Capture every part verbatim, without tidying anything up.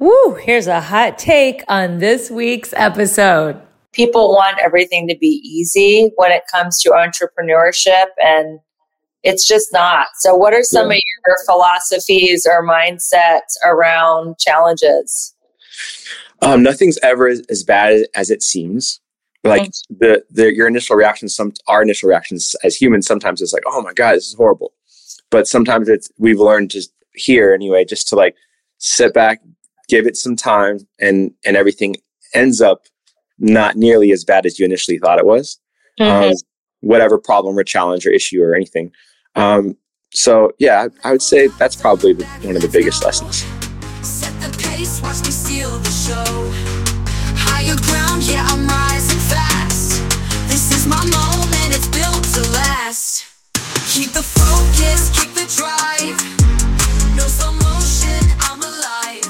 Woo, here's a hot take on this week's episode. People want everything to be easy when it comes to entrepreneurship, and it's just not. So what are some yeah. of your philosophies or mindsets around challenges? Um, nothing's ever as, as bad as it seems. Like the, the your initial reactions, some our initial reactions as humans, sometimes it's like, oh my God, this is horrible. But sometimes it's we've learned to here anyway, just to like sit back, give it some time, and and everything ends up not nearly as bad as you initially thought it was. Mm-hmm. Um, whatever problem or challenge or issue or anything. Um, so yeah, I, I would say that's probably the, one of the biggest lessons. Set the pace, watch me steal the show. Higher ground, yeah, I'm rising fast. This is my moment, it's built to last. Keep the focus, keep the drive. No slow motion, I'm alive.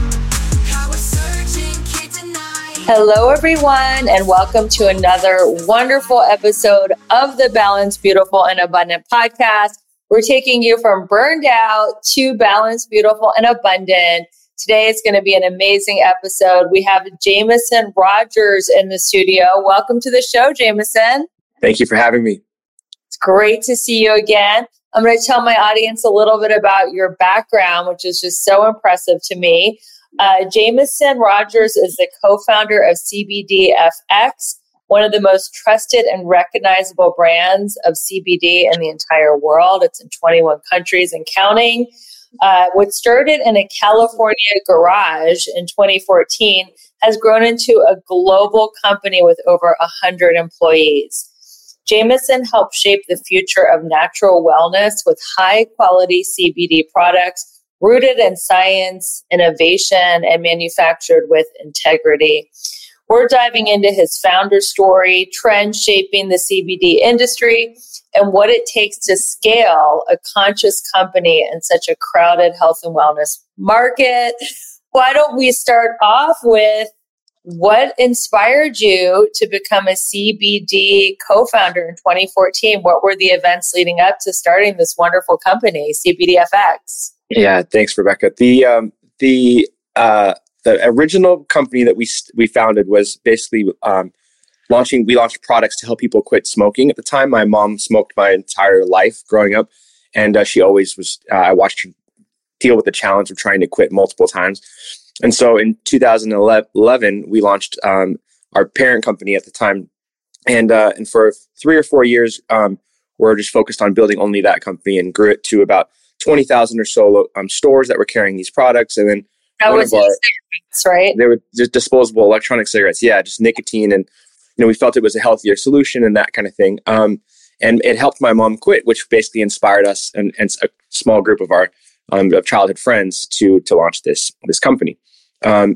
Power surging, can't deny. Hello, everyone, and welcome to another wonderful episode of the Balanced, Beautiful, and Abundant podcast. We're taking you from burned out to balanced, beautiful, and abundant. Today is going to be an amazing episode. We have Jameson Rogers in the studio. Welcome to the show, Jameson. Thank you for having me. It's great to see you again. I'm going to tell my audience a little bit about your background, which is just so impressive to me. Uh, Jameson Rogers is the co-founder of C B D F X, one of the most trusted and recognizable brands of C B D in the entire world. It's in twenty-one countries and counting. Uh, what started in a California garage in twenty fourteen has grown into a global company with over one hundred employees. Jameson helped shape the future of natural wellness with high-quality C B D products rooted in science, innovation, and manufactured with integrity. We're diving into his founder story, trends shaping the C B D industry, and what it takes to scale a conscious company in such a crowded health and wellness market. Why don't we start off with what inspired you to become a C B D co-founder in twenty fourteen? What were the events leading up to starting this wonderful company, C B D F X? Yeah, thanks, Rebecca. The um, the uh, the original company that we we founded was basically um, launching. We launched products to help people quit smoking. At the time, my mom smoked my entire life growing up, and uh, she always was. Uh, I watched her deal with the challenge of trying to quit multiple times. And so, in two thousand eleven, we launched um, our parent company at the time, and uh, and for three or four years, um, we're just focused on building only that company, and grew it to about twenty thousand or so um, stores that were carrying these products. And then that one was of our, cigarettes, right? They were just disposable electronic cigarettes. Yeah, just nicotine. And, you know, we felt it was a healthier solution and that kind of thing. Um, and it helped my mom quit, which basically inspired us and, and a small group of our um, of childhood friends to to launch this, this company. Um,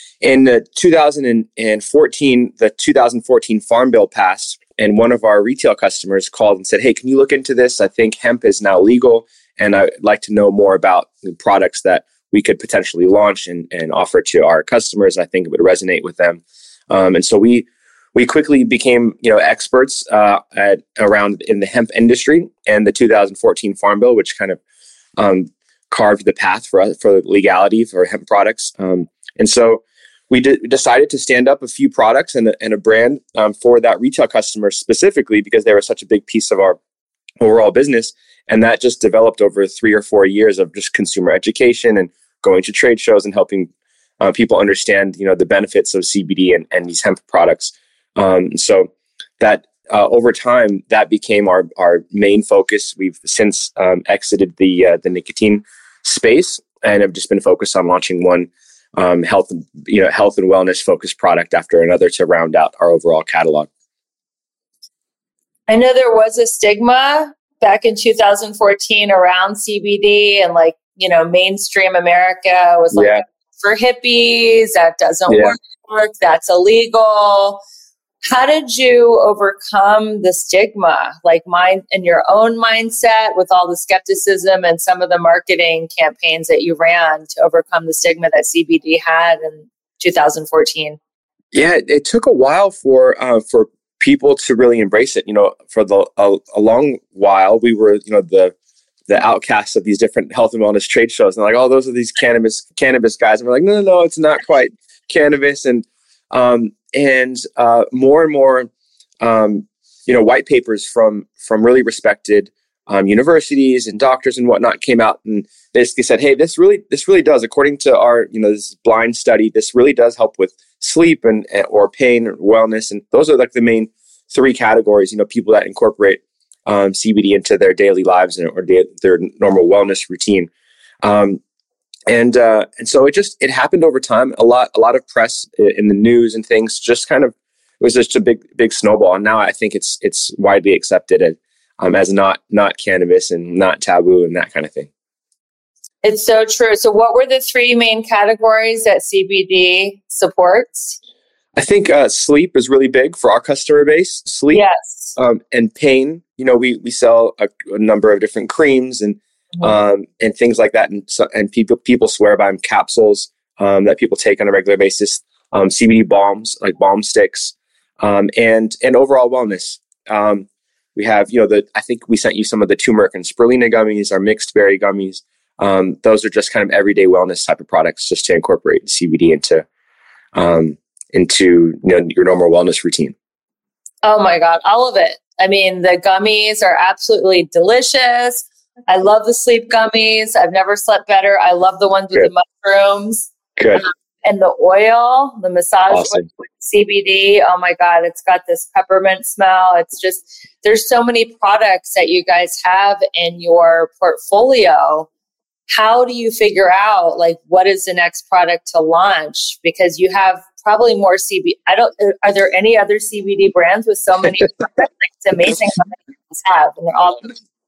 in uh, two thousand fourteen, the two thousand fourteen Farm Bill passed, and one of our retail customers called and said, hey, can you look into this? I think hemp is now legal, and I'd like to know more about the products that we could potentially launch and, and offer to our customers. I think it would resonate with them. Um, and so we we quickly became, you know, experts uh, at, around in the hemp industry and the two thousand fourteen Farm Bill, which kind of um, carved the path for us, for legality for hemp products. Um, and so we d- decided to stand up a few products and a, and a brand um, for that retail customer specifically because they were such a big piece of our overall business. And that just developed over three or four years of just consumer education and going to trade shows and helping uh, people understand, you know, the benefits of C B D and, and these hemp products. Um, so that uh, over time, that became our, our main focus. We've since um, exited the uh, the nicotine space and have just been focused on launching one um, health, you know, health and wellness focused product after another to round out our overall catalog. I know there was a stigma back in two thousand fourteen around C B D, and like, you know, mainstream America was like, yeah. for hippies, that doesn't yeah. work, that's illegal. How did you overcome the stigma, like mind in your own mindset with all the skepticism and some of the marketing campaigns that you ran to overcome the stigma that C B D had in two thousand fourteen? Yeah, it, it took a while for uh, for people to really embrace it. You know, for the a, a long while, we were, you know, the the outcasts of these different health and wellness trade shows. And they're like, oh, those are these cannabis cannabis guys. And we're like, no, no, no, it's not quite cannabis. And um, and uh, more and more, um, you know, white papers from from really respected um, universities and doctors and whatnot came out and basically said, hey, this really this really does, according to our, you know, this blind study, this really does help with sleep and or pain or wellness. And those are like the main three categories, you know, people that incorporate um, C B D into their daily lives and or da- their normal wellness routine. Um, and uh, and so it just it happened over time. A lot a lot of press in the news and things just kind of it was just a big big snowball. And now I think it's it's widely accepted as, um, as not not cannabis and not taboo and that kind of thing. It's so true. So what were the three main categories that C B D supports? I think uh, sleep is really big for our customer base. Sleep yes. um, and pain. You know, we we sell a, a number of different creams and mm-hmm. um, and things like that. And so, and people people swear by them. Capsules um, that people take on a regular basis. Um, C B D balms, like balm sticks, um, and and overall wellness. Um, we have, you know, the I think we sent you some of the turmeric and spirulina gummies, our mixed berry gummies. Um, those are just kind of everyday wellness type of products, just to incorporate C B D into um, into you know, your normal wellness routine. Oh my God, all of it. I mean, the gummies are absolutely delicious. I love the sleep gummies. I've never slept better. I love the ones with Good. the mushrooms. Good. Um, and the oil, the massage awesome. oil with C B D. Oh my God, it's got this peppermint smell. It's just, there's so many products that you guys have in your portfolio. How do you figure out like what is the next product to launch? Because you have probably more C B D. I don't. Are there any other C B D brands with so many products? It's amazing how many you have, and they're all.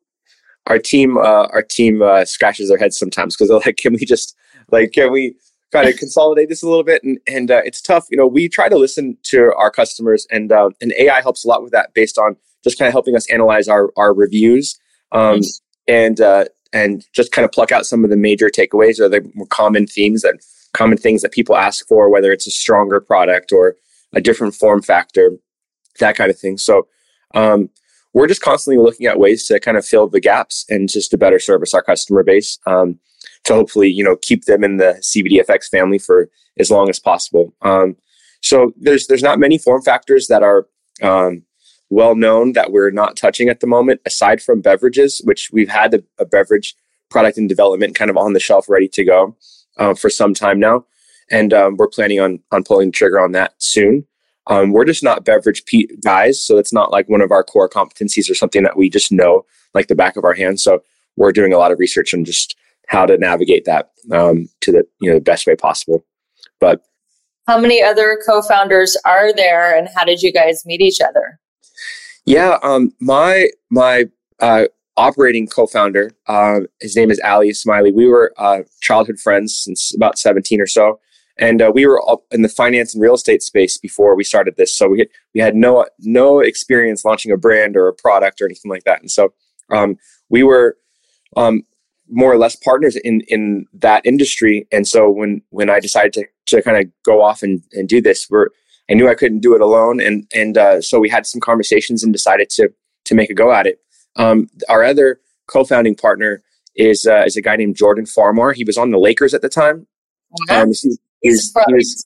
Our team, uh, our team uh, scratches their heads sometimes because they're like, "Can we just like, can we kind of consolidate this a little bit?" And and uh, it's tough. You know, we try to listen to our customers, and uh, and A I helps a lot with that, based on just kind of helping us analyze our our reviews. Um, mm-hmm. and uh, and just kind of pluck out some of the major takeaways or the more common themes that common things that people ask for, whether it's a stronger product or a different form factor, that kind of thing. So um, we're just constantly looking at ways to kind of fill the gaps and just to better service our customer base um, to hopefully, you know, keep them in the C B D F X family for as long as possible. Um, so there's there's not many form factors that are um, well known that we're not touching at the moment, aside from beverages, which we've had a, a beverage product in development kind of on the shelf ready to go uh, for some time now. And um, we're planning on on pulling the trigger on that soon. Um, we're just not beverage pe- guys, so it's not like one of our core competencies or something that we just know like the back of our hands. So we're doing a lot of research on just how to navigate that um, to the you know the best way possible. But how many other co-founders are there, and how did you guys meet each other? Yeah, um, my my uh, operating co-founder, uh, his name is Ali Smiley. We were uh, childhood friends since about seventeen or so, and uh, we were all in the finance and real estate space before we started this. So we had, we had no no experience launching a brand or a product or anything like that, and so um, we were um, more or less partners in in that industry. And so when when I decided to to kind of go off and, and do this, we're I knew I couldn't do it alone, and and uh, so we had some conversations and decided to to make a go at it. Um, our other co-founding partner is uh, is a guy named Jordan Farmar. He was on the Lakers at the time. Uh-huh. Um, he, he's, he was,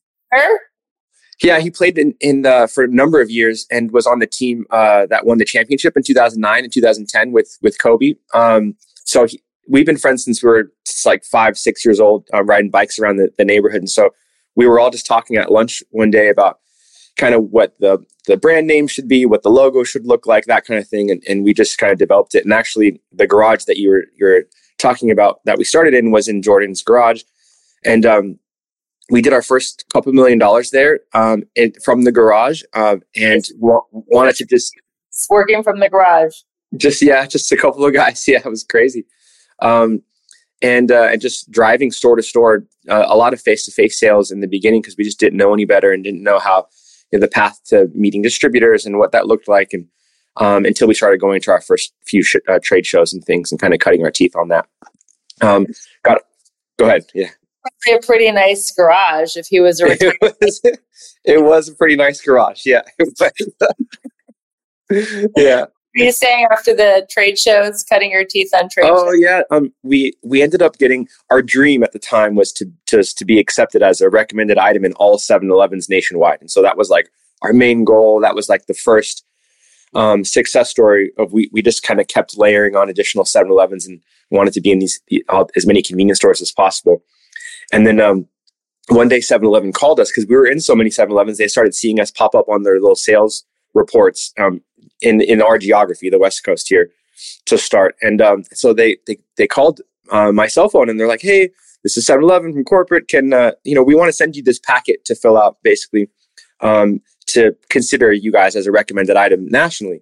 yeah, he played in, in uh, for a number of years and was on the team uh, that won the championship in two thousand nine and two thousand ten with with Kobe. Um, so he, we've been friends since we were like five, six years old, uh, riding bikes around the, the neighborhood, and so we were all just talking at lunch one day about kind of what the, the brand name should be, what the logo should look like, that kind of thing. And, and we just kind of developed it. And actually the garage that you were, you're talking about that we started in was in Jordan's garage. And um, we did our first couple million dollars there um, it, from the garage um, and w- wanted to just... It's working from the garage. Just, yeah, just a couple of guys. Yeah, it was crazy. Um, and, uh, and just driving store to store, uh, a lot of face-to-face sales in the beginning because we just didn't know any better and didn't know how the path to meeting distributors and what that looked like, and um, until we started going to our first few sh- uh, trade shows and things, and kind of cutting our teeth on that. Um, got it. Go ahead. Yeah, probably a pretty nice garage. If he was a it, was, it was a pretty nice garage. Yeah, yeah. you saying after the trade shows, cutting your teeth on trade oh, shows? Oh yeah, um, we we ended up getting, our dream at the time was to to to be accepted as a recommended item in all seven elevens nationwide, and so that was like our main goal. That was like the first um, success story of we we just kind of kept layering on additional seven elevens and wanted to be in these uh, as many convenience stores as possible, and then. Um, One day seven eleven called us because we were in so many seven elevens. They started seeing us pop up on their little sales reports um, in, in our geography, the West Coast here, to start. And um, so they they, they called uh, my cell phone and they're like, hey, this is seven eleven from corporate. Can, uh, you know, we want to send you this packet to fill out basically um, to consider you guys as a recommended item nationally.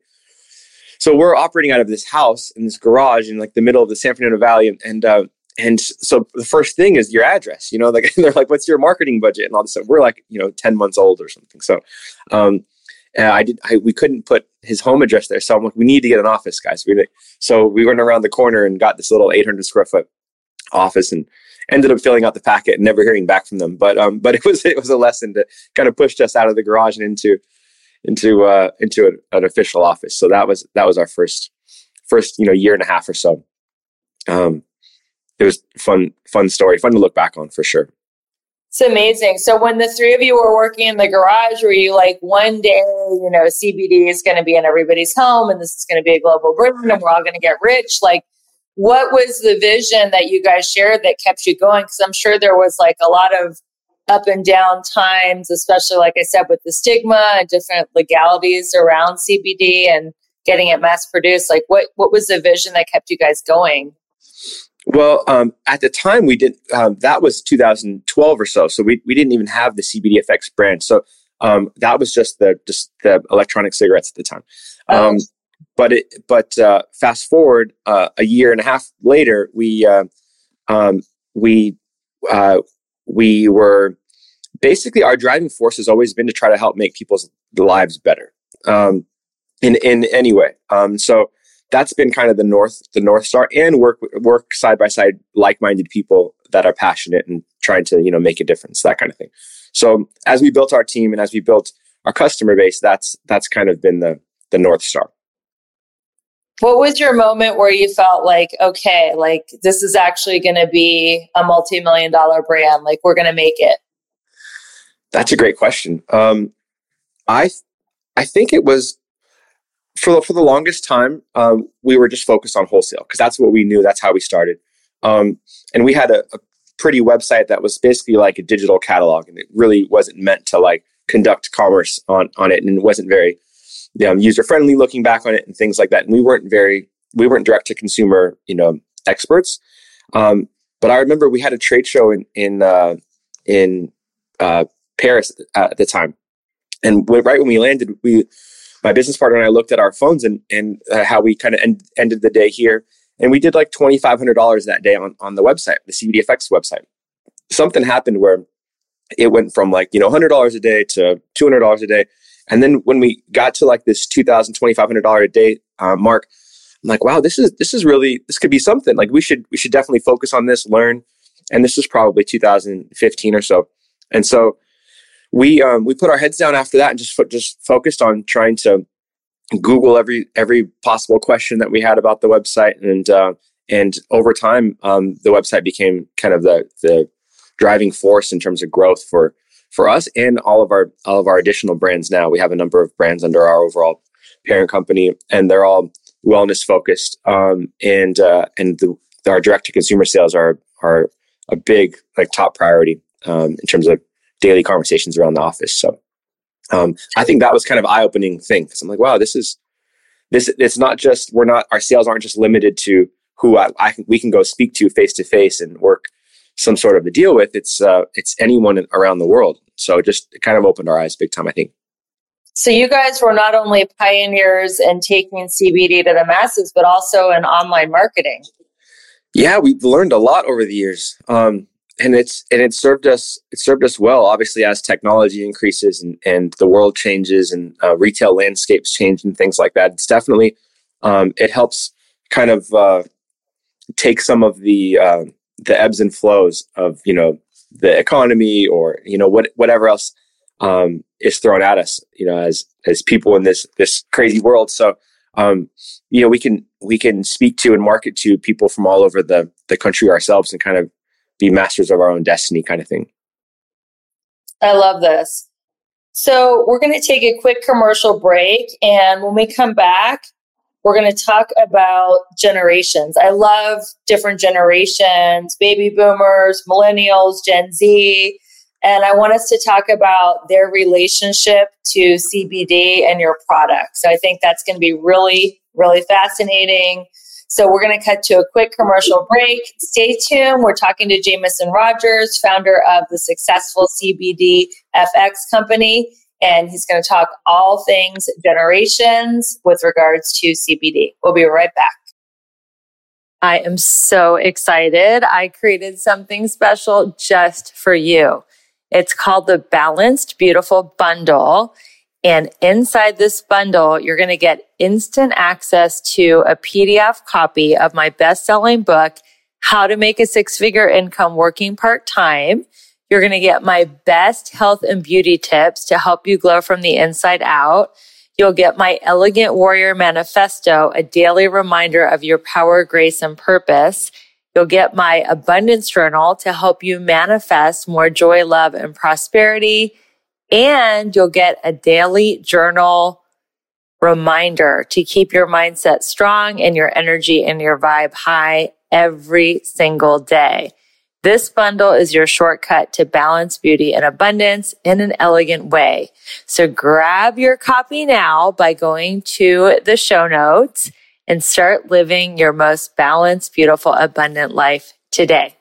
So we're operating out of this house in this garage in like the middle of the San Fernando Valley. And, and uh, And so the first thing is your address, you know, like they're like, what's your marketing budget and all this stuff. We're like, you know, ten months old or something. So um, I did, I, we couldn't put his home address there. So I'm like, we need to get an office, guys. We so we went around the corner and got this little eight hundred square foot office and ended up filling out the packet and never hearing back from them. But um, but it was it was a lesson that kind of pushed us out of the garage and into into uh, into an, an official office. So that was that was our first first you know year and a half or so. Um, It was fun, fun story, fun to look back on for sure. It's amazing. So when the three of you were working in the garage, were you like, one day, you know, C B D is going to be in everybody's home and this is going to be a global brand and we're all going to get rich? Like, what was the vision that you guys shared that kept you going? Because I'm sure there was like a lot of up and down times, especially like I said, with the stigma and different legalities around C B D and getting it mass produced. Like, what, what was the vision that kept you guys going? Well, um, at the time we did, um, that was two thousand twelve or so. So we, we didn't even have the C B D F X brand. So um, that was just the just the electronic cigarettes at the time. Um, oh. But it, but uh, fast forward uh, a year and a half later, we uh, um, we uh, we were basically, our driving force has always been to try to help make people's lives better um, in in any way. Um, so. That's been kind of the north, the North Star, and work work side by side, like-minded people that are passionate and trying to, you know, make a difference, that kind of thing. So as we built our team and as we built our customer base, that's that's kind of been the the North Star. What was your moment where you felt like, okay, like this is actually going to be a multi-million dollar brand, like we're going to make it? That's a great question. Um, I I think it was. For the, for the longest time, um, we were just focused on wholesale because that's what we knew. That's how we started. Um, and we had a, a pretty website that was basically like a digital catalog, and it really wasn't meant to like conduct commerce on, on it, and it wasn't very you know, user friendly looking back on it and things like that. And we weren't very we weren't direct to consumer you know experts. Um, but I remember we had a trade show in in uh, in uh, Paris at the time, and when, right when we landed, we. My business partner and I looked at our phones and, and uh, how we kind of end, ended the day here. And we did like twenty-five hundred dollars that day on, on the website, the C B D F X website. Something happened where it went from like, you know, one hundred dollars a day to two hundred dollars a day. And then when we got to like this two thousand dollars, twenty-five hundred dollars a day uh, mark, I'm like, wow, this is, this is really, this could be something. Like we should, we should definitely focus on this, learn. And this was probably two thousand fifteen or so. And so We um, we put our heads down after that and just fo- just focused on trying to Google every every possible question that we had about the website, and uh, and over time um, the website became kind of the the driving force in terms of growth for for us and all of our all of our additional brands. Now we have a number of brands under our overall parent company, and they're all wellness focused. Um, and uh, and the, our direct to consumer sales are are a big like top priority um, in terms of daily conversations around the office. So um, I think that was kind of eye-opening thing because I'm like, wow, this is this. It's not just we're not our sales aren't just limited to who I, I can, we can go speak to face to face and work some sort of a deal with. It's uh, it's anyone around the world. So just it kind of opened our eyes big time, I think. So you guys were not only pioneers in taking C B D to the masses, but also in online marketing. Yeah, we've learned a lot over the years. Um, And it's and it served us it served us well. Obviously, as technology increases and, and the world changes and uh, retail landscapes change and things like that, it's definitely um, it helps kind of uh, take some of the uh, the ebbs and flows of you know the economy or you know what whatever else um, is thrown at us you know as as people in this this crazy world. So um, you know, we can we can speak to and market to people from all over the the country ourselves and kind of be masters of our own destiny, kind of thing. I love this. So we're going to take a quick commercial break, and when we come back, we're going to talk about generations. I love different generations, baby boomers, millennials, Gen Z, and I want us to talk about their relationship to C B D and your products. So I think that's going to be really, really fascinating. So we're going to cut to a quick commercial break. Stay tuned. We're talking to Jamison Rogers, founder of the successful C B D F X company, and he's going to talk all things generations with regards to C B D. We'll be right back. I am so excited. I created something special just for you. It's called the Balanced Beautiful Bundle. And inside this bundle, you're going to get instant access to a P D F copy of my best-selling book, How to Make a Six-Figure Income Working Part-Time. You're going to get my best health and beauty tips to help you glow from the inside out. You'll get my Elegant Warrior Manifesto, a daily reminder of your power, grace, and purpose. You'll get my Abundance Journal to help you manifest more joy, love, and prosperity. And you'll get a daily journal reminder to keep your mindset strong and your energy and your vibe high every single day. This bundle is your shortcut to balance, beauty, and abundance in an elegant way. So grab your copy now by going to the show notes and start living your most balanced, beautiful, abundant life today.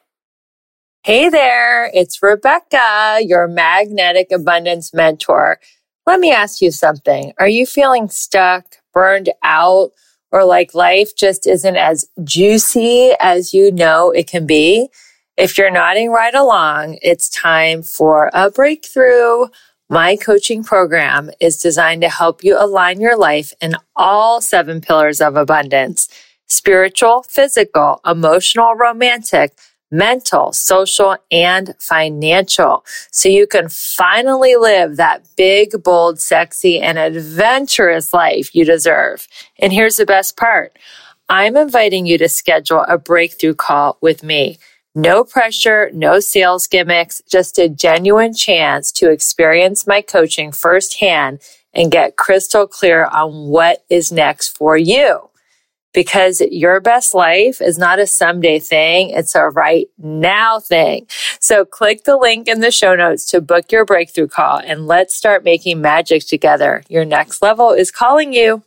Hey there, it's Rebecca, your magnetic abundance mentor. Let me ask you something. Are you feeling stuck, burned out, or like life just isn't as juicy as you know it can be? If you're nodding right along, it's time for a breakthrough. My coaching program is designed to help you align your life in all seven pillars of abundance: spiritual, physical, emotional, romantic, mental, social, and financial. So you can finally live that big, bold, sexy, and adventurous life you deserve. And here's the best part. I'm inviting you to schedule a breakthrough call with me. No pressure, no sales gimmicks, just a genuine chance to experience my coaching firsthand and get crystal clear on what is next for you. Because your best life is not a someday thing, it's a right now thing. So click the link in the show notes to book your breakthrough call and let's start making magic together. Your next level is calling you.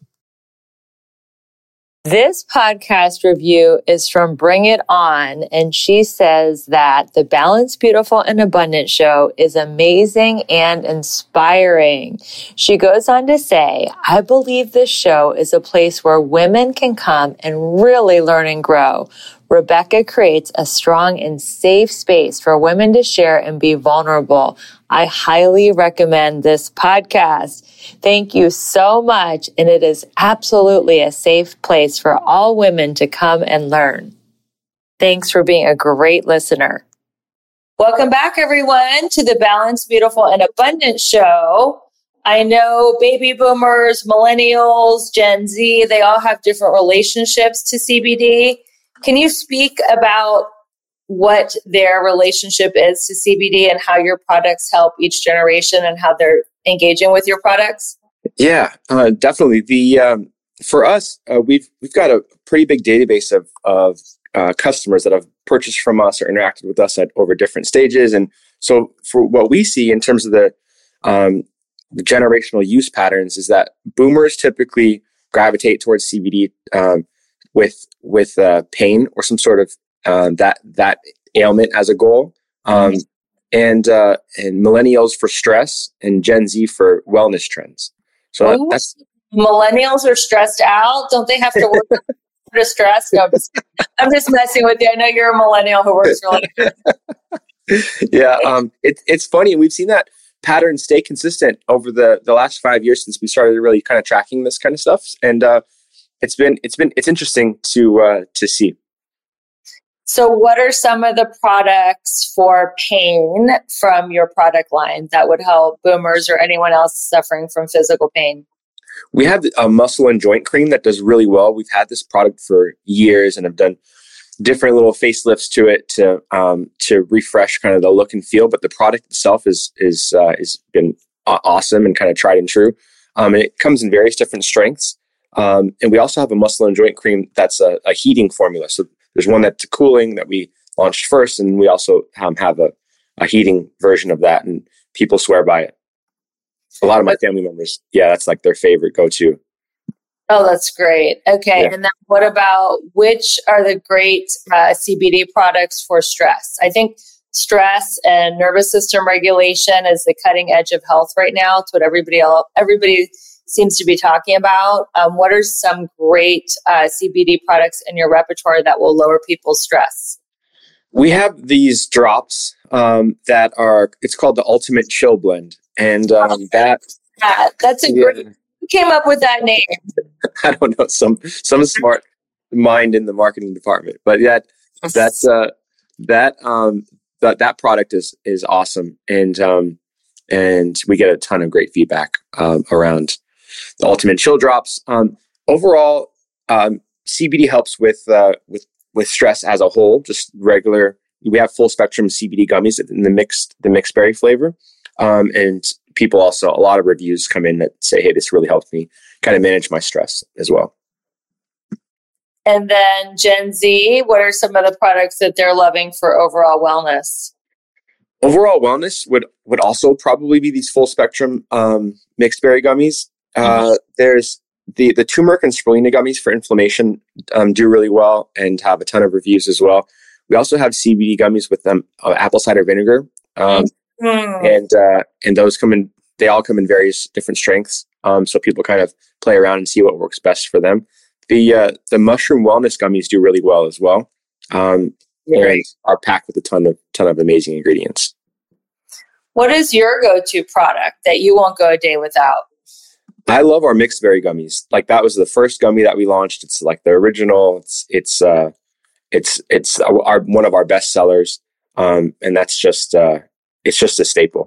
This podcast review is from Bring It On, and she says that the Balanced, Beautiful, and Abundant show is amazing and inspiring. She goes on to say, I believe this show is a place where women can come and really learn and grow. Rebecca creates a strong and safe space for women to share and be vulnerable. I highly recommend this podcast. Thank you so much, and it is absolutely a safe place for all women to come and learn. Thanks for being a great listener. Welcome back, everyone, to the Balanced, Beautiful, and Abundant show. I know baby boomers, millennials, Gen Z, they all have different relationships to C B D. Can you speak about what their relationship is to C B D and how your products help each generation and how they're engaging with your products? Yeah, uh, definitely. The um, for us, uh, we've we've got a pretty big database of of uh, customers that have purchased from us or interacted with us at over different stages, and so for what we see in terms of the um, the generational use patterns is that boomers typically gravitate towards C B D um, with with uh, pain or some sort of uh, that that ailment as a goal. Um, And uh, and millennials for stress, and Gen Z for wellness trends. So Ooh, that's millennials are stressed out. Don't they have to work for stress? No, I'm just, I'm just messing with you. I know you're a millennial who works really hard. yeah. Um, it, it's funny. We've seen that pattern stay consistent over the, the last five years since we started really kind of tracking this kind of stuff, and uh, it's been it's been it's interesting to uh, to see. So what are some of the products for pain from your product line that would help boomers or anyone else suffering from physical pain? We have a muscle and joint cream that does really well. We've had this product for years and have done different little facelifts to it to um, to refresh kind of the look and feel. But the product itself is is uh, is been awesome and kind of tried and true. Um, and it comes in various different strengths. Um, and we also have a muscle and joint cream that's a, a heating formula. So there's one that's cooling that we launched first, and we also um, have a, a heating version of that, and people swear by it. A lot of my family members, yeah, that's like their favorite go-to. Oh, that's great. Okay. Yeah. And then what about which are the great uh, C B D products for stress? I think stress and nervous system regulation is the cutting edge of health right now. It's what everybody else, everybody seems to be talking about. Um, what are some great uh, C B D products in your repertoire that will lower people's stress? We have these drops um, that are, it's called the Ultimate Chill Blend. And um, that... Yeah, that's a yeah. great... Who came up with that name? I don't know, some some smart mind in the marketing department. But yeah, that's uh, that um, that that product is is awesome, and um, and we get a ton of great feedback um, around the Ultimate Chill Drops. Um, overall, um, C B D helps with uh, with with stress as a whole. Just regular, we have full spectrum C B D gummies in the mixed the mixed berry flavor, um, and people also, a lot of reviews come in that say, hey, this really helped me kind of manage my stress as well. And then Gen Z, what are some of the products that they're loving for overall wellness? Overall wellness would, would also probably be these full spectrum um, mixed berry gummies. Uh, mm-hmm. There's the, the turmeric and spirulina gummies for inflammation um, do really well and have a ton of reviews as well. We also have C B D gummies with them, uh, apple cider vinegar. Um, Mm. And uh, and those come in, they all come in various different strengths. Um, so people kind of play around and see what works best for them. The uh, the mushroom wellness gummies do really well as well. Um, yeah. And are packed with a ton of ton of amazing ingredients. What is your go-to product that you won't go a day without? I love our mixed berry gummies. Like that was the first gummy that we launched. It's like the original. It's it's uh, it's it's our one of our best sellers. Um, and that's just uh, it's just a staple.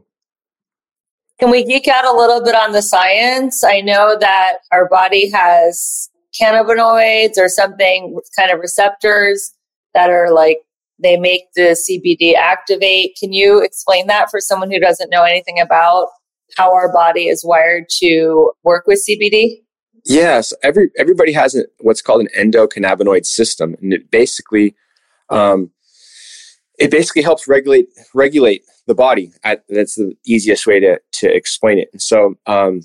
Can we geek out a little bit on the science? I know that our body has cannabinoids or something kind of receptors that are like, they make the C B D activate. Can you explain that for someone who doesn't know anything about how our body is wired to work with C B D? Yes, every everybody has a, what's called an endocannabinoid system, and it basically um, it basically helps regulate regulate the body. I, that's the easiest way to to explain it. And so um,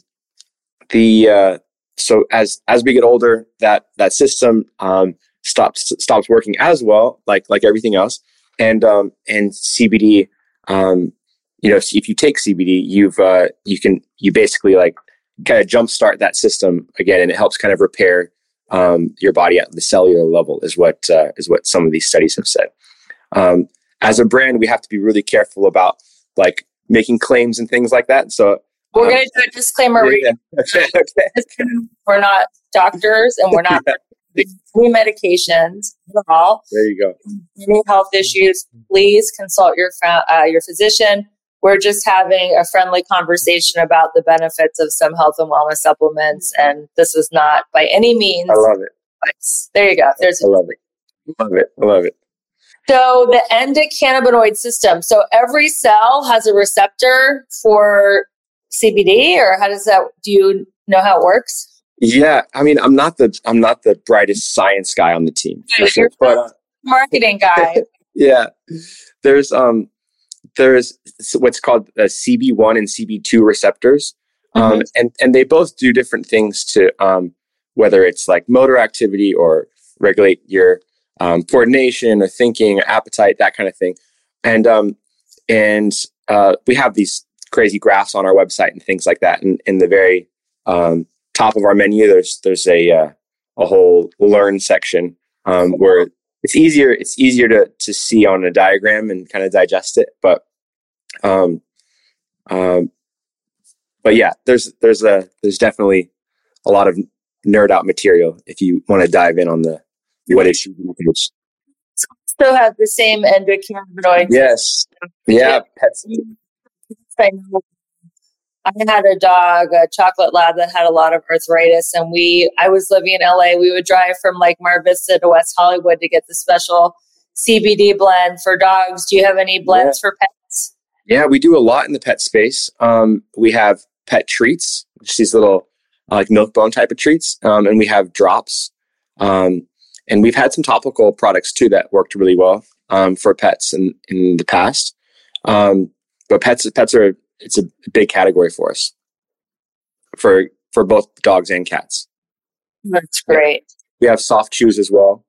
the uh, so as as we get older, that that system um, stops stops working as well, like like everything else. And um, and C B D, um, you know, if you take C B D, you've uh, you can you basically like kind of jumpstart that system again, and it helps kind of repair um, your body at the cellular level. Is what uh, is what some of these studies have said. Um, As a brand, we have to be really careful about like making claims and things like that. So we're um, going to do a disclaimer. Yeah, yeah. Okay, okay. We're not doctors and we're not any medications at all. There you go. Any health issues, please consult your uh, your physician. We're just having a friendly conversation about the benefits of some health and wellness supplements, and this is not by any means. I love it. Advice. There you go. There's. I love it. Love it. I love it. So the endocannabinoid system. So every cell has a receptor for C B D, or how does that? Do you know how it works? Yeah, I mean, I'm not the I'm not the brightest science guy on the team. You're sure, but, uh, marketing guy. Yeah, there's um there's what's called uh, C B one and C B two receptors, um, mm-hmm. and and they both do different things to um whether it's like motor activity or regulate your Um, coordination or thinking, or appetite, that kind of thing. And um, and uh, we have these crazy graphs on our website and things like that. And in the very um, top of our menu, there's there's a uh, a whole learn section um, where it's easier it's easier to to see on a diagram and kind of digest it. But um, um, but yeah, there's there's a there's definitely a lot of nerd out material if you want to dive in on the what is she still have the same endocannabinoids. Yes. Yeah. Pets. I had a dog, a chocolate lab that had a lot of arthritis, and we, I was living in L A. We would drive from like Mar Vista to West Hollywood to get the special C B D blend for dogs. Do you have any blends yeah. for pets? Yeah, we do a lot in the pet space. Um, we have pet treats, just these little uh, like milk bone type of treats, um, and we have drops. Um, and we've had some topical products too that worked really well um, for pets in, in the past. Um, but pets, pets are it's a big category for us for for both dogs and cats. That's great. We have soft chews as well.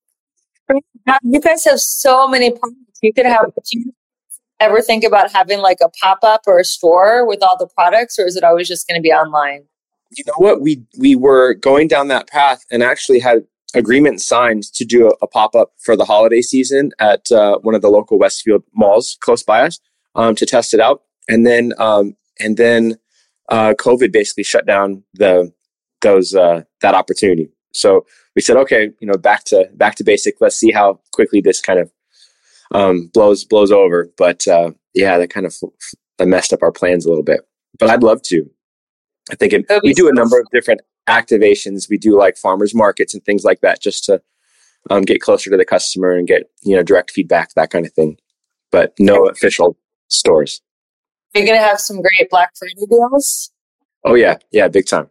You guys have so many products. You could have. Do you ever think about having like a pop up or a store with all the products, or is it always just going to be online? You know what? We we were going down that path and actually had agreement signed to do a, a pop up for the holiday season at uh, one of the local Westfield malls close by us um, to test it out. And then, um, and then, uh, COVID basically shut down the those uh, that opportunity. So we said, okay, you know, back to back to basic. Let's see how quickly this kind of um, blows blows over. But uh, yeah, that kind of that messed up our plans a little bit. But I'd love to. I think it, we do a number of different activations. We do like farmers markets and things like that, just to um, get closer to the customer and get you know direct feedback, that kind of thing. But no official stores. You're going to have some great Black Friday deals? Oh, yeah. Yeah, big time.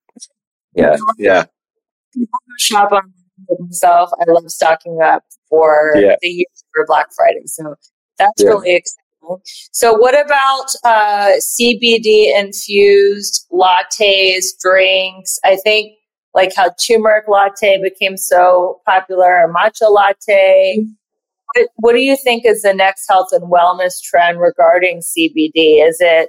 Yeah, yeah. People who shop on myself, I love stocking up for yeah. the year for Black Friday. So that's yeah. really exciting. So what about uh, C B D-infused lattes, drinks? I think like how turmeric latte became so popular, or matcha latte. What, what do you think is the next health and wellness trend regarding C B D? Is it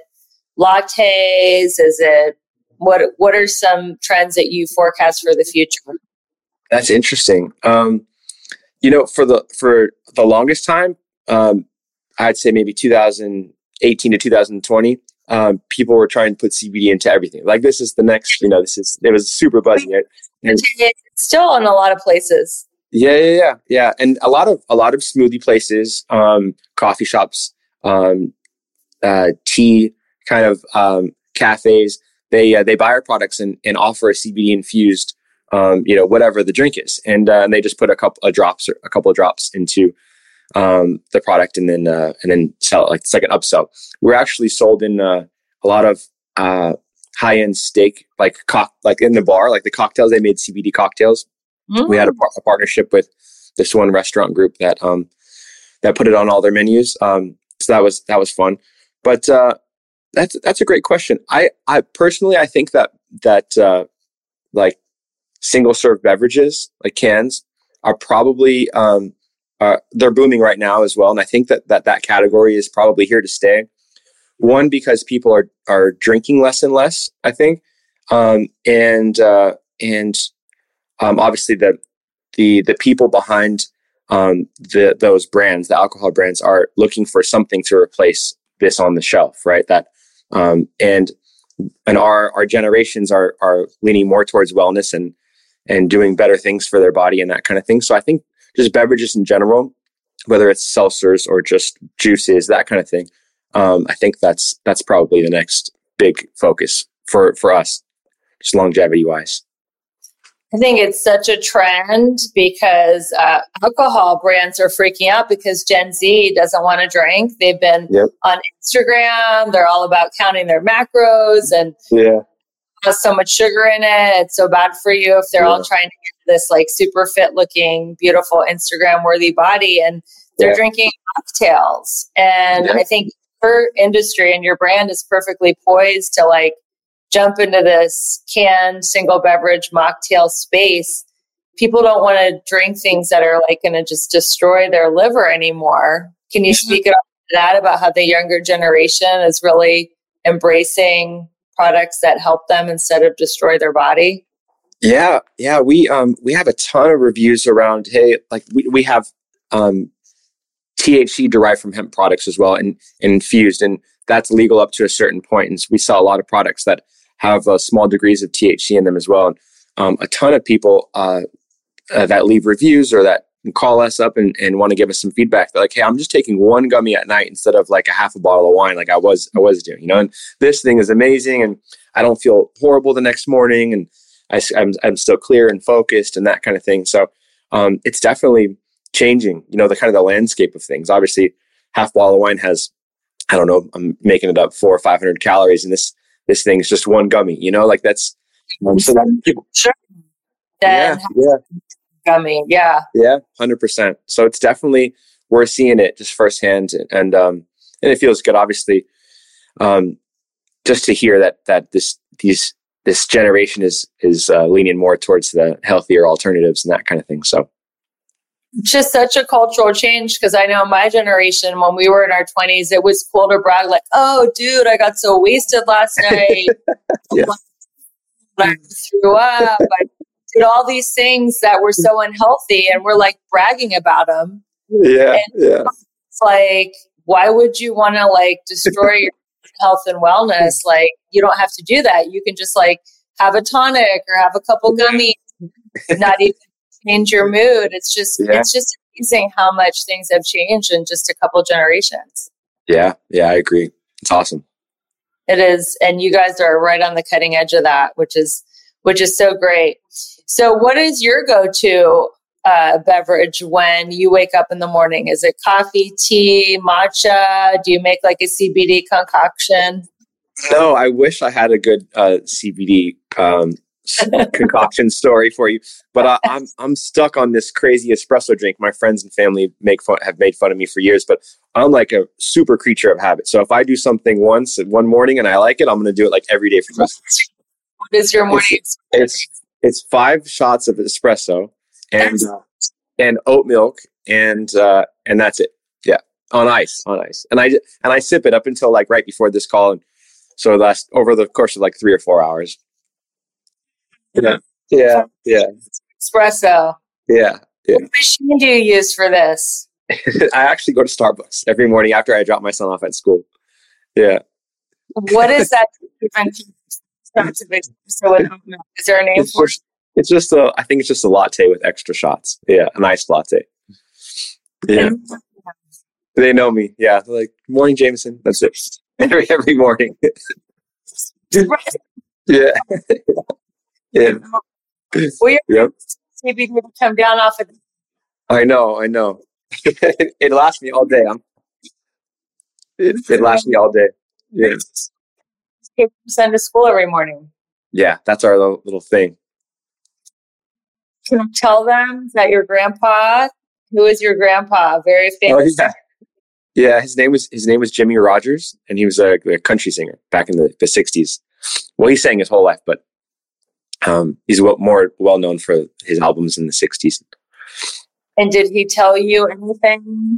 lattes? Is it what? What are some trends that you forecast for the future? That's interesting. Um, you know, for the for the longest time, um, I'd say maybe two thousand eighteen to two thousand twenty, um, people were trying to put C B D into everything. Like this is the next. You know, this is it was super buzzy. Right? And, it's still in a lot of places. Yeah, yeah, yeah, yeah, and a lot of a lot of smoothie places, um, coffee shops, um, uh, tea kind of um, cafes. They uh, they buy our products and, and offer a C B D infused, um, you know, whatever the drink is, and uh, and they just put a couple of drops or a couple of drops into um, the product and then uh, and then sell it like it's like an upsell. We're actually sold in uh, a lot of uh, high end steak, like cock like in the bar, like the cocktails. They made C B D cocktails. Mm. We had a, par- a partnership with this one restaurant group that um that put it on all their menus. Um, so that was that was fun. But uh, that's that's a great question. I I personally I think that that uh, like single serve beverages like cans are probably um uh, they're booming right now as well, and I think that that that category is probably here to stay. One, because people are are drinking less and less, I think, um, and uh, and Um, obviously, the the the people behind um, the those brands, the alcohol brands, are looking for something to replace this on the shelf, right? That um, and and our our generations are are leaning more towards wellness and and doing better things for their body and that kind of thing. So I think just beverages in general, whether it's seltzers or just juices, that kind of thing, um, I think that's that's probably the next big focus for for us, just longevity wise. I think it's such a trend because uh, alcohol brands are freaking out because Gen Z doesn't want to drink. They've been yep. on Instagram. They're all about counting their macros and yeah. has so much sugar in it. It's so bad for you if they're yeah. all trying to get this like super fit looking, beautiful Instagram worthy body and they're yeah. drinking cocktails. And yeah. I think your industry and your brand is perfectly poised to like jump into this canned single beverage mocktail space. People don't want to drink things that are like going to just destroy their liver anymore. Can you speak about that, about how the younger generation is really embracing products that help them instead of destroy their body? Yeah, yeah. We um we have a ton of reviews around, hey, like we, we have um T H C derived from hemp products as well and, and infused, and that's legal up to a certain point. And so we sell a lot of products that have uh, small degrees of T H C in them as well. And, um, a ton of people uh, uh, that leave reviews or that call us up and, and want to give us some feedback. They're like, hey, I'm just taking one gummy at night instead of like a half a bottle of wine like I was I was doing, you know, and this thing is amazing and I don't feel horrible the next morning and I, I'm, I'm still clear and focused and that kind of thing. So um, it's definitely changing, you know, the kind of the landscape of things. Obviously, half bottle of wine has, I don't know, I'm making it up four or five hundred calories, and this this thing is just one gummy, you know, like that's um, so that people, Sure. yeah, yeah. Gummy, yeah. Yeah, one hundred percent. So it's definitely, we're seeing it just firsthand and um and it feels good, obviously, um just to hear that that this these this generation is is uh, leaning more towards the healthier alternatives and that kind of thing. So it's just such a cultural change, because I know my generation, when we were in our twenties, it was cool to brag like, oh dude, I got so wasted last night. yeah. I threw up. I did all these things that were so unhealthy, and we're like bragging about them. Yeah, and yeah. It's like, why would you want to like destroy your health and wellness? Like, you don't have to do that. You can just like have a tonic or have a couple gummies, not even change your mood. It's just, yeah. it's just amazing how much things have changed in just a couple generations. Yeah, yeah, I agree. It's awesome. It is, and you guys are right on the cutting edge of that, which is which is so great. So, what is your go-to uh, beverage when you wake up in the morning? Is it coffee, tea, matcha? Do you make like a C B D concoction? No, I wish I had a good uh, C B D um, concoction story for you, but I, I'm I'm stuck on this crazy espresso drink. My friends and family make fun, have made fun of me for years, but I'm like a super creature of habit. So if I do something once one morning and I like it, I'm going to do it like every day for the rest. What is your morning? It's it's, it's five shots of espresso and uh, and oat milk and uh, and that's it. Yeah, on ice, on ice, and I and I sip it up until like right before this call, and so that's over the course of like three or four hours. Yeah, yeah, yeah. Espresso. Yeah, yeah. What machine do you use for this? I actually go to Starbucks every morning after I drop my son off at school. Yeah. What is that? Is there a name it's for just, it? It's just a, I think it's just a latte with extra shots. Yeah, a nice latte. Yeah. They know me. Yeah. They're like, morning, Jameson. That's it. Every, every morning. yeah. Yeah. Well, yep. C B D to come down off of. I know, I know. it, it lasts me all day. I'm, it, it lasts me all day. Yeah. Send to school every morning. Yeah, that's our little, little thing. Can you tell them that your grandpa? Who is your grandpa? Very famous. Oh, yeah. Yeah, his name was his name was Jimmie Rodgers, and he was a, a country singer back in the, the sixties. Well, he sang his whole life, but um, he's well, more well known for his albums in the sixties. And did he tell you anything,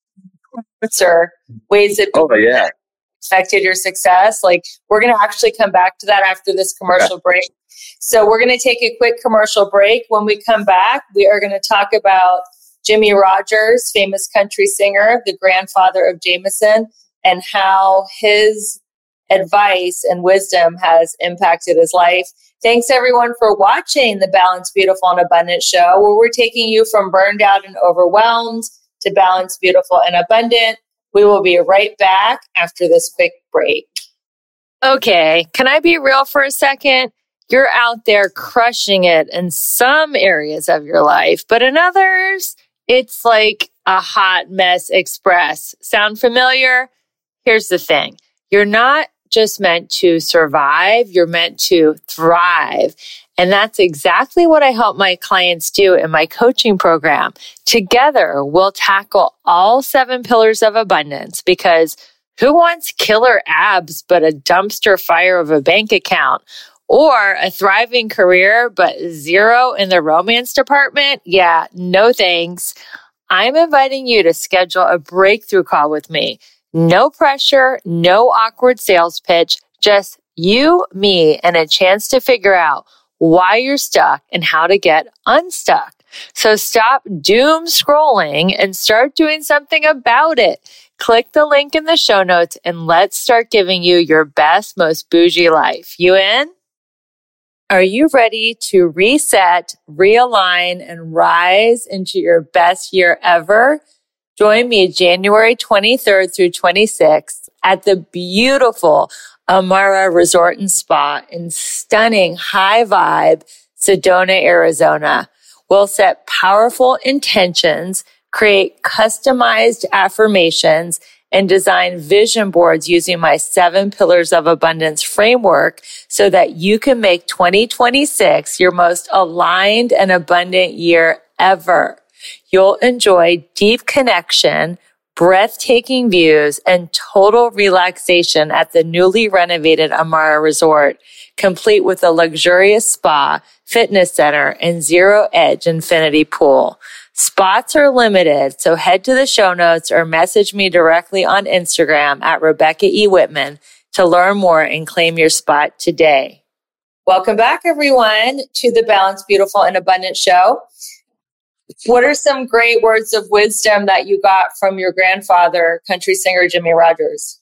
or ways that oh yeah affected your success? Like, we're going to actually come back to that after this commercial okay. break. So we're going to take a quick commercial break. When we come back, we are going to talk about Jimmie Rodgers, famous country singer, the grandfather of Jameson, and how his advice and wisdom has impacted his life. Thanks everyone for watching the Balanced, Beautiful, and Abundant show, where we're taking you from burned out and overwhelmed to balanced, beautiful, and abundant. We will be right back after this quick break. Okay, can I be real for a second? You're out there crushing it in some areas of your life, but in others, it's like a hot mess express. Sound familiar? Here's the thing. You're not just meant to survive, you're meant to thrive. And that's exactly what I help my clients do in my coaching program. Together, we'll tackle all seven pillars of abundance, because who wants killer abs but a dumpster fire of a bank account? Or a thriving career but zero in the romance department? Yeah, no thanks. I'm inviting you to schedule a breakthrough call with me. No pressure, no awkward sales pitch, just you, me, and a chance to figure out why you're stuck and how to get unstuck. So stop doom scrolling and start doing something about it. Click the link in the show notes and let's start giving you your best, most bougie life. You in? Are you ready to reset, realign, and rise into your best year ever? Join me January twenty-third through twenty-sixth at the beautiful Amara Resort and Spa in stunning high vibe Sedona, Arizona. We'll set powerful intentions, create customized affirmations, and design vision boards using my seven pillars of abundance framework so that you can make twenty twenty-six your most aligned and abundant year ever. You'll enjoy deep connection, breathtaking views, and total relaxation at the newly renovated Amara Resort, complete with a luxurious spa, fitness center, and zero-edge infinity pool. Spots are limited, so head to the show notes or message me directly on Instagram at Rebecca E. Whitman to learn more and claim your spot today. Welcome back, everyone, to the Balanced, Beautiful, and Abundant show. What are some great words of wisdom that you got from your grandfather, country singer Jimmie Rodgers?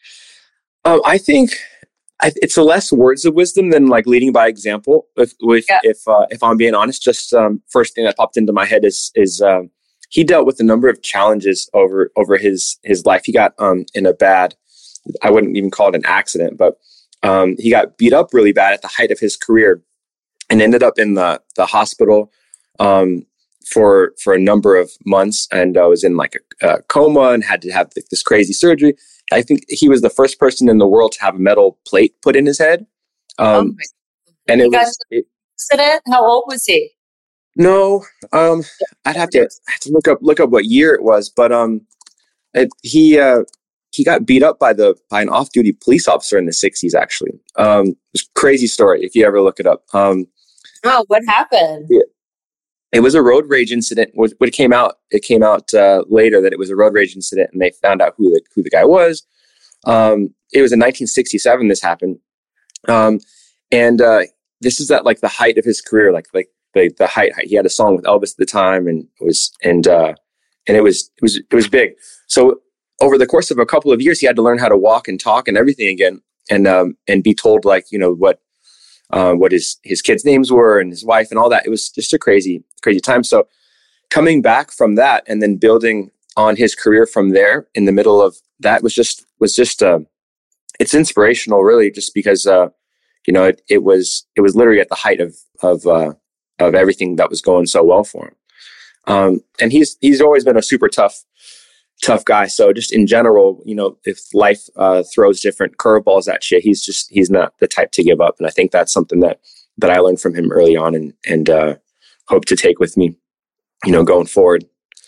Um, I think I, it's less words of wisdom than like leading by example. If if yeah. if, uh, if I'm being honest, just um, first thing that popped into my head is is um, he dealt with a number of challenges over over his his life. He got um, in a bad, I wouldn't even call it an accident, but um, he got beat up really bad at the height of his career, and ended up in the the hospital. Um, for for a number of months, and uh, was in like a, a coma and had to have this crazy surgery. I think he was the first person in the world to have a metal plate put in his head. Um, oh and it was it, accident. How old was he? No, um, I'd have to, I'd have to look up look up what year it was, but um, it, he uh, he got beat up by the by an off-duty police officer in the sixties. Actually, um, it's a crazy story if you ever look it up. Um, oh, what happened? Yeah. It was a road rage incident. When it came out, it came out uh, later that it was a road rage incident, and they found out who the who the guy was. Um, it was in nineteen sixty-seven. This happened, um, and uh, this is at like the height of his career, like like the the height. He had a song with Elvis at the time, and it was and uh, and it was it was it was big. So over the course of a couple of years, he had to learn how to walk and talk and everything again, and um, and be told like you know what. Uh, what his, his kids' names were and his wife and all that. It was just a crazy, crazy time. So coming back from that and then building on his career from there in the middle of that was just, was just, uh, it's inspirational really, just because, uh, you know, it, it was, it was literally at the height of, of, uh, of everything that was going so well for him. Um, and he's, he's always been a super tough, tough guy. So just in general, you know, if life uh, throws different curveballs at you, he's just, he's not the type to give up. And I think that's something that, that I learned from him early on and, and uh, hope to take with me, you know, going forward.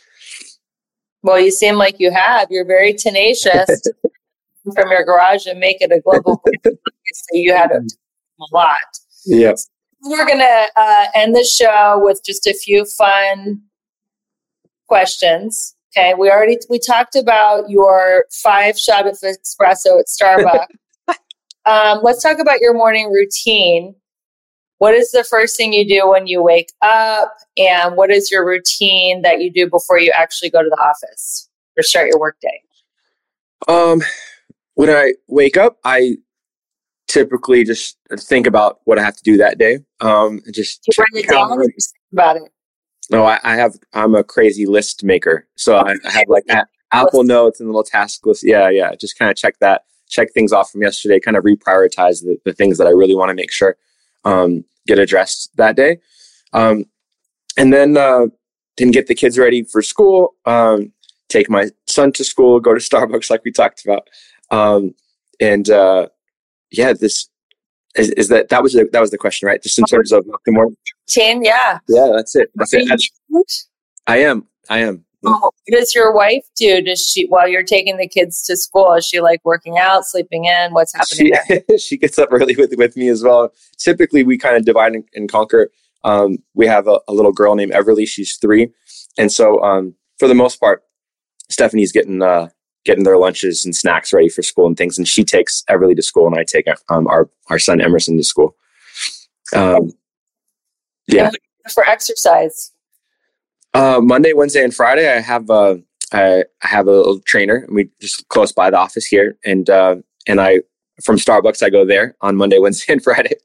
Well, you seem like you have. You're very tenacious from your garage and make it a global brand. So you had a, a lot. Yeah. So we're going to uh, end the show with just a few fun questions. Okay, we already we talked about your five shot of espresso at Starbucks. um, let's talk about your morning routine. What is the first thing you do when you wake up, and what is your routine that you do before you actually go to the office or start your workday? Um, when I wake up, I typically just think about what I have to do that day. Um, just do you write it down or just think about it? No, I, I have, I'm a crazy list maker. So I, I have like a, Apple Notes and little task list. Yeah. Yeah. Just kind of check that, check things off from yesterday, kind of reprioritize the, the things that I really want to make sure um, get addressed that day. Um, and then, uh, then get the kids ready for school, um, take my son to school, go to Starbucks like we talked about. Um, and uh, yeah, this, Is, is that that was the, that was the question, right? Just in terms of the morning. Ten, yeah, yeah, that's it. That's it. That's, I am. I am. Oh, what does your wife do? Does she, while you're taking the kids to school, is she like working out, sleeping in? What's happening? She, she gets up early with with me as well. Typically, we kind of divide and, and conquer. Um, we have a, a little girl named Everly. She's three, and so um, for the most part, Stephanie's getting. Uh, getting their lunches and snacks ready for school and things. And she takes Everly to school and I take um, our, our son Emerson to school. Um, yeah. For exercise. Uh, Monday, Wednesday, and Friday, I have, uh, I, I have a little trainer and we just close by the office here. And, uh, and I, from Starbucks, I go there on Monday, Wednesday, and Friday.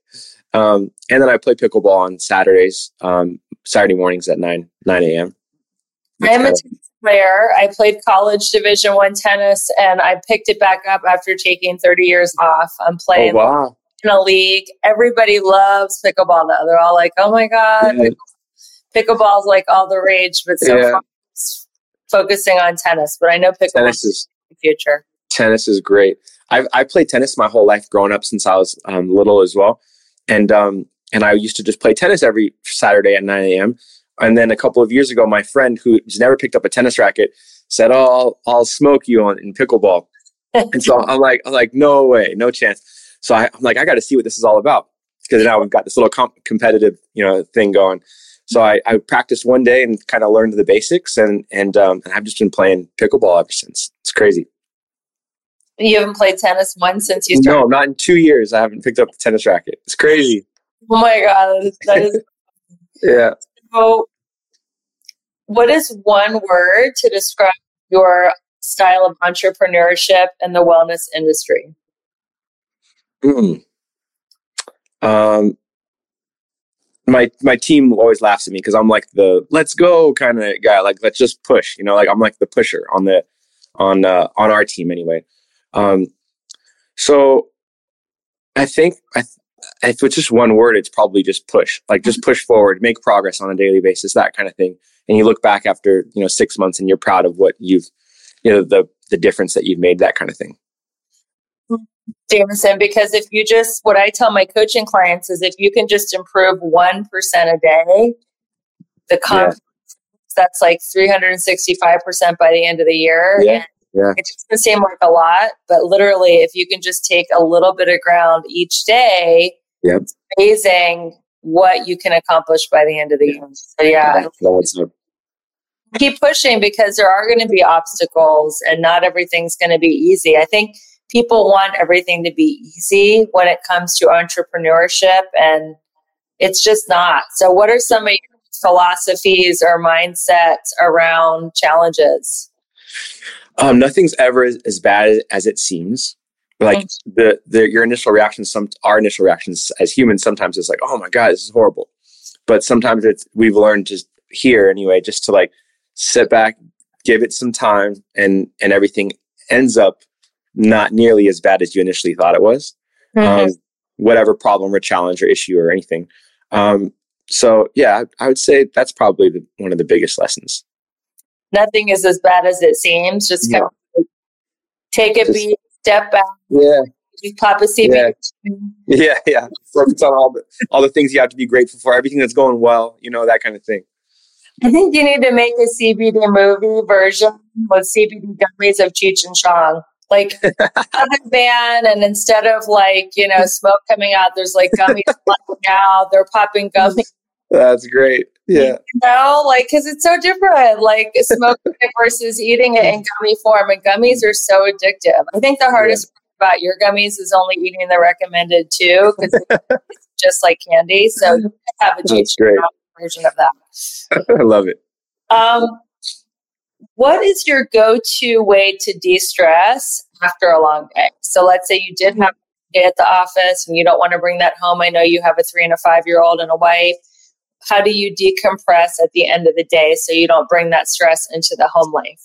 Um, and then I play pickleball on Saturdays, um, Saturday mornings at nine a.m. I am a tennis player. I played college Division One tennis, and I picked it back up after taking thirty years off. I'm playing oh, wow. in a league. Everybody loves pickleball, though. They're all like, oh, my God. Yeah. Pickleball's like all the rage, but so Yeah. far it's focusing on tennis. But I know pickleball Tennis is the future. tennis is great. I've I played tennis my whole life growing up since I was um, little as well, and um and I used to just play tennis every Saturday at nine a.m. And then a couple of years ago, my friend who's never picked up a tennis racket said, "Oh, I'll, I'll smoke you on in pickleball." And so I'm like, I'm like, no way, no chance. So I, I'm like, I got to see what this is all about, because now we've got this little comp- competitive, you know, thing going. So I, I practiced one day and kind of learned the basics, and and um, and I've just been playing pickleball ever since. It's crazy. You haven't played tennis once since you started? No, not in two years. I haven't picked up a tennis racket. It's crazy. Oh my God. That is, that is Yeah. so, what is one word to describe your style of entrepreneurship in the wellness industry? Mm. Um, my my team always laughs at me because I'm like the let's go kind of guy. Like, let's just push. You know, like I'm like the pusher on the on uh, on our team anyway. Um, so I think I, if it's just one word, it's probably just push. Like, just push forward, make progress on a daily basis, that kind of thing. And you look back after, you know, six months and you're proud of what you've, you know, the the difference that you've made, that kind of thing. Jameson, because if you just, what I tell my coaching clients is if you can just improve one percent a day, the comp, yeah. that's like three hundred sixty-five percent by the end of the year. Yeah. Yeah. It doesn't seem like a lot, but literally, if you can just take a little bit of ground each day, yep. it's amazing what you can accomplish by the end of the year. So yeah, yeah. keep pushing, because there are going to be obstacles and not everything's going to be easy. I think people want everything to be easy when it comes to entrepreneurship, and it's just not. So what are some of your philosophies or mindsets around challenges? Um, nothing's ever as, as bad as it seems. Like the, the your initial reactions, some our initial reactions as humans, sometimes it's like, oh my God, this is horrible. But sometimes it's we've learned just here anyway, just to like sit back, give it some time, and and everything ends up not nearly as bad as you initially thought it was. Mm-hmm. Um, whatever problem or challenge or issue or anything. Um, so yeah, I, I would say that's probably the, one of the biggest lessons. Nothing is as bad as it seems. Just kind of take a beat, step back. Yeah. Pop a C B D. Yeah. yeah, yeah. Focus on all the all the things you have to be grateful for, everything that's going well, you know, that kind of thing. I think you need to make a C B D movie version with C B D gummies of Cheech and Chong. Like other van, and instead of like, you know, smoke coming out, there's like gummies flying out. They're popping gummies. That's great. Yeah. You know, like, because it's so different, like smoking it versus eating it in gummy form. And gummies are so addictive. I think the hardest yeah. part about your gummies is only eating the recommended two, because it's just like candy. So you have a Cheech version of that. I love it. Um, what is your go-to way to de-stress after a long day? So let's say you did have a day at the office and you don't want to bring that home. I know you have a three and a five-year-old and a wife. How do you decompress at the end of the day so you don't bring that stress into the home life?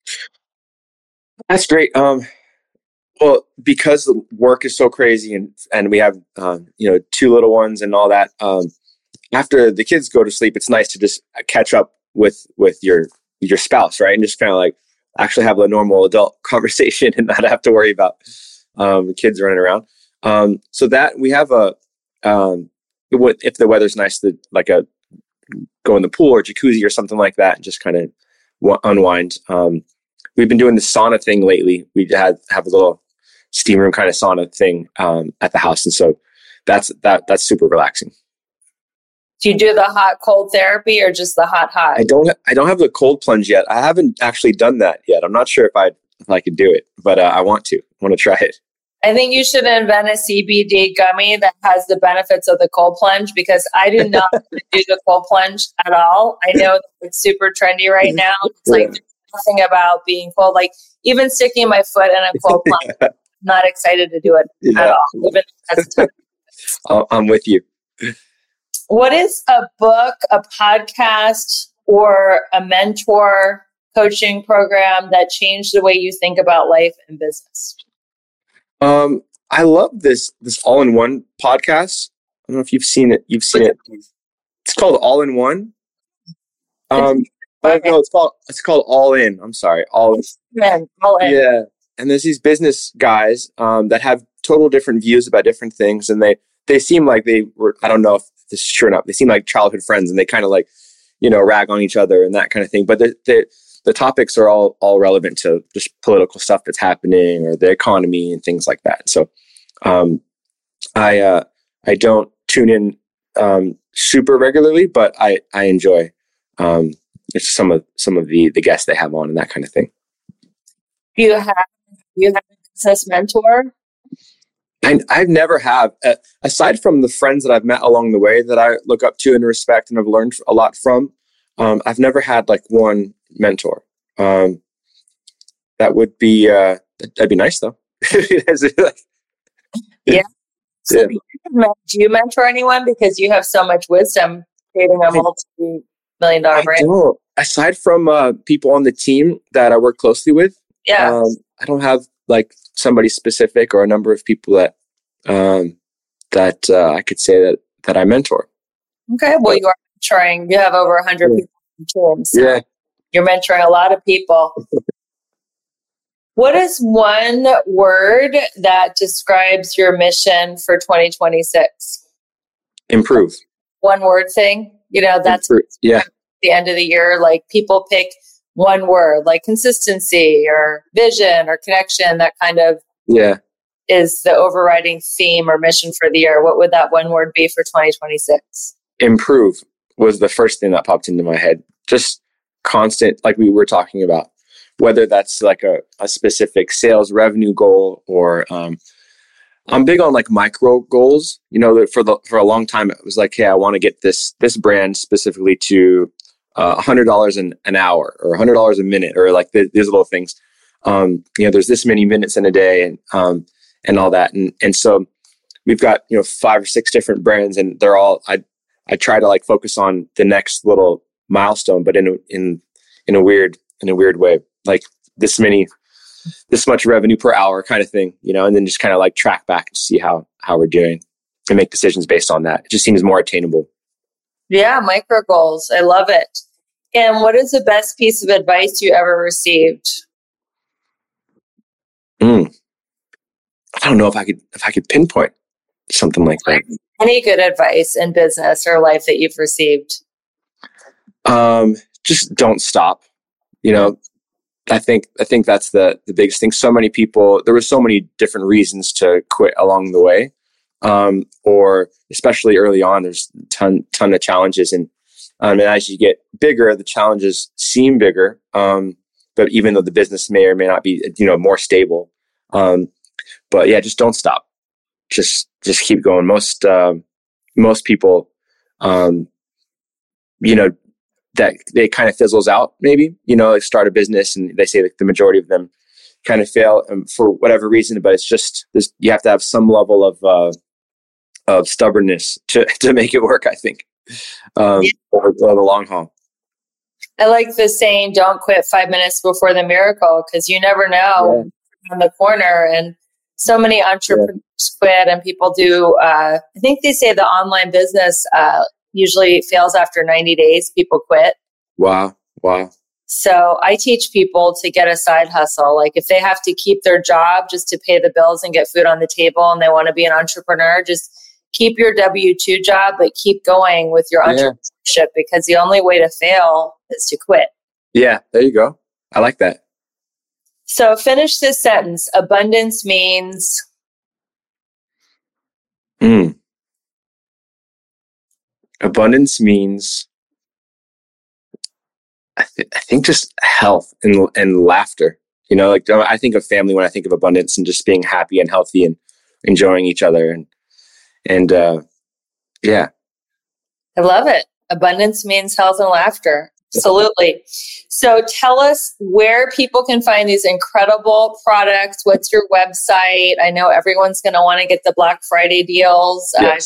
That's great. Um, well, because the work is so crazy and, and we have, um, you know, two little ones and all that, um, after the kids go to sleep, it's nice to just catch up with, with your, your spouse, right? And just kind of like actually have a normal adult conversation and not have to worry about, um, the kids running around. Um, so that we have a, um, if the weather's nice, to like a go in the pool or jacuzzi or something like that, and just kind of w- unwind. Um, we've been doing the sauna thing lately. We had have a little steam room kind of sauna thing um, at the house, and so that's that that's super relaxing. Do you do the hot cold therapy or just the hot hot? I don't. I don't have the cold plunge yet. I haven't actually done that yet. I'm not sure if I if I could do it, but uh, I want to. I want to try it. I think you should invent a C B D gummy that has the benefits of the cold plunge, because I do not do the cold plunge at all. I know that it's super trendy right now. It's yeah. like there's nothing about being cold. Like even sticking my foot in a cold plunge, I'm not excited to do it yeah. at all. Even as I'm with you. What is a book, a podcast, or a mentor coaching program that changed the way you think about life and business? Um, I love this this all in one podcast. I don't know if you've seen it. You've seen it. It's called All in One. Um, I no, it's called it's called All In. I'm sorry, All In. All in. Yeah, and there's these business guys um, that have total different views about different things, and they they seem like they were. I don't know if this is true or not. They seem like childhood friends, and they kind of like, you know, rag on each other and that kind of thing. But the the the topics are all all relevant to just political stuff that's happening or the economy and things like that. So, um, I uh, I don't tune in um, super regularly, but I I enjoy. Um, it's some of some of the the guests they have on and that kind of thing. Do you have you have a business mentor? I, I've never have, uh, aside from the friends that I've met along the way that I look up to and respect and have learned a lot from. Um, I've never had like one mentor. Um, that would be uh, that'd be nice though. Yeah. So yeah. Do you mentor anyone because you have so much wisdom creating a multi-million dollar brand? Don't. Aside from uh, people on the team that I work closely with, yeah, um, I don't have like somebody specific or a number of people that um, that uh, I could say that that I mentor. Okay, well, but, you are mentoring. You have over a hundred yeah. people in teams. So yeah, you're mentoring a lot of people. What is one word that describes your mission for twenty twenty-six? Improve. One word thing. You know, that's Improve. Yeah. The end of the year. Like people pick one word, like consistency or vision or connection. That kind of yeah is the overriding theme or mission for the year. What would that one word be for twenty twenty-six? Improve was the first thing that popped into my head. Just constant, like we were talking about. Whether that's like a, a specific sales revenue goal or um, I'm big on like micro goals. You know, for the for a long time it was like, hey, I want to get this this brand specifically to uh, one hundred dollars an, an hour or one hundred dollars a minute or like th- these little things. Um, you know, there's this many minutes in a day and um, and all that. And and so we've got, you know, five or six different brands and they're all I I try to like focus on the next little milestone, but in a, in in a weird in a weird way. Like this many, this much revenue per hour kind of thing, you know, and then just kind of like track back and see how, how we're doing and make decisions based on that. It just seems more attainable. Yeah. Micro goals. I love it. And what is the best piece of advice you ever received? Mm. I don't know if I could, if I could pinpoint something like that. Any good advice in business or life that you've received? Um, just don't stop, you know. I think I think that's the the biggest thing. So many people, there were so many different reasons to quit along the way, um, or especially early on. There's a ton ton of challenges, and um, and as you get bigger, the challenges seem bigger. Um, but even though the business may or may not be, you know, more stable, um, but yeah, just don't stop. Just just keep going. Most um, most people, um, you know. that they kind of fizzles out, maybe, you know, like start a business and they say that the majority of them kind of fail um, for whatever reason, but it's just, this, you have to have some level of, uh, of stubbornness to, to make it work, I think, um, over, over the long haul. I like the saying, don't quit five minutes before the miracle, because you never know yeah. on the corner. And so many entrepreneurs yeah. quit and people do, uh, I think they say the online business, uh, usually fails after ninety days. People quit. Wow. Wow. So I teach people to get a side hustle. Like if they have to keep their job just to pay the bills and get food on the table and they want to be an entrepreneur, just keep your W two job, but keep going with your entrepreneurship yeah. because the only way to fail is to quit. Yeah, there you go. I like that. So finish this sentence. Abundance means... Mm. Abundance means, I, th- I think, just health and and laughter. You know, like I think of family when I think of abundance and just being happy and healthy and enjoying each other and and uh, yeah. I love it. Abundance means health and laughter. Absolutely. So tell us where people can find these incredible products. What's your website? I know everyone's going to want to get the Black Friday deals. Yes. Uh,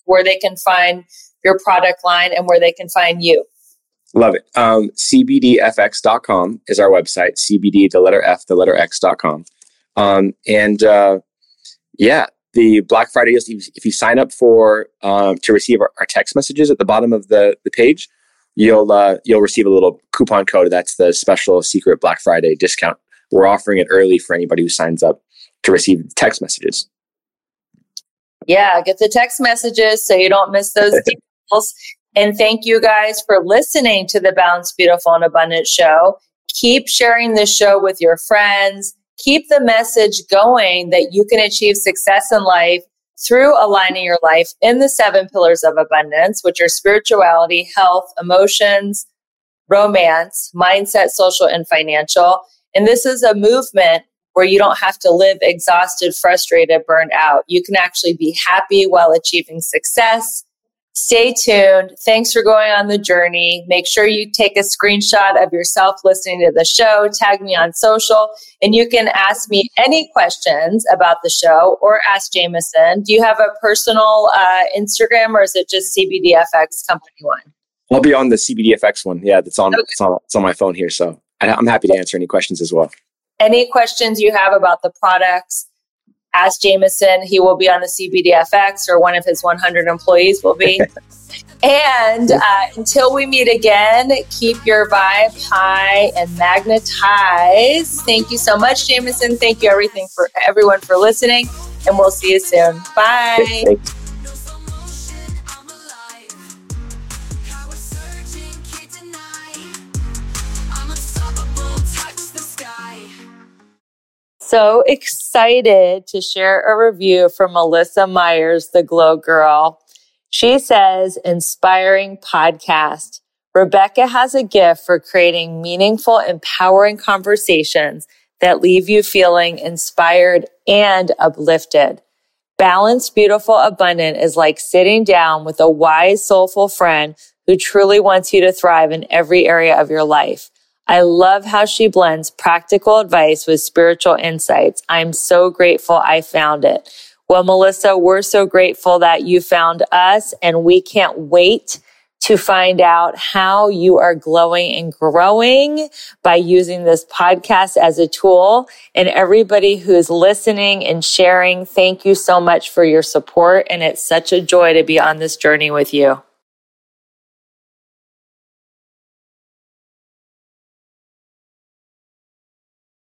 where they can find your product line and where they can find you. Love it. Um, C B D F X dot com is our website. C B D, the letter F, the letter X dot com. Um, and uh, yeah, the Black Friday is if you sign up for um, to receive our, our text messages at the bottom of the, the page, you'll uh, you'll receive a little coupon code. That's the special secret Black Friday discount. We're offering it early for anybody who signs up to receive text messages. Yeah, get the text messages so you don't miss those deals. And thank you guys for listening to the Balanced, Beautiful, and Abundant show. Keep sharing this show with your friends. Keep the message going that you can achieve success in life through aligning your life in the seven pillars of abundance, which are spirituality, health, emotions, romance, mindset, social, and financial. And this is a movement where you don't have to live exhausted, frustrated, burned out. You can actually be happy while achieving success. Stay tuned. Thanks for going on the journey. Make sure you take a screenshot of yourself listening to the show, tag me on social, and you can ask me any questions about the show or ask Jameson. Do you have a personal uh, Instagram, or is it just C B D F X Company one? I'll be on the C B D F X one. Yeah, that's on, Okay. it's on, it's on my phone here. So I, I'm happy to answer any questions as well. Any questions you have about the products, ask Jameson. He will be on the C B D F X, or one of his one hundred employees will be. And uh, until we meet again, keep your vibe high and magnetize. Thank you so much, Jameson. Thank you everything for everyone for listening, and we'll see you soon. Bye. Thanks. So excited to share a review from Melissa Myers, the Glow Girl. She says, inspiring podcast. Rebecca has a gift for creating meaningful, empowering conversations that leave you feeling inspired and uplifted. Balanced, Beautiful, Abundant is like sitting down with a wise, soulful friend who truly wants you to thrive in every area of your life. I love how she blends practical advice with spiritual insights. I'm so grateful I found it. Well, Melissa, we're so grateful that you found us, and we can't wait to find out how you are glowing and growing by using this podcast as a tool. And everybody who's listening and sharing, thank you so much for your support. And it's such a joy to be on this journey with you.